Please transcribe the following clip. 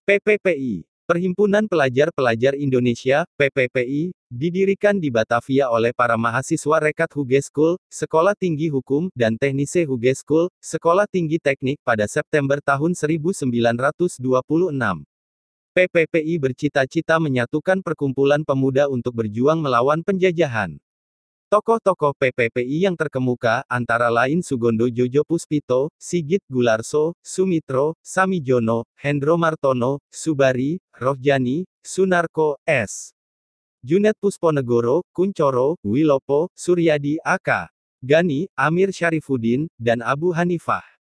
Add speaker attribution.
Speaker 1: PPPI, Perhimpunan Pelajar-Pelajar Indonesia, PPPI, didirikan di Batavia oleh para mahasiswa Rekat Hugeskul, Sekolah Tinggi Hukum, dan Teknise Hugeskul, Sekolah Tinggi Teknik pada September tahun 1926. PPPI bercita-cita menyatukan perkumpulan pemuda untuk berjuang melawan penjajahan. Tokoh-tokoh PPPI yang terkemuka, antara lain Sugondo Jojo Puspito, Sigit Gularso, Sumitro, Samijono, Hendro Martono, Subari, Rohjani, Sunarko, S. Junet Pusponegoro, Kuncoro, Wilopo, Suryadi A.K. Gani, Amir Syarifuddin, dan Abu Hanifah.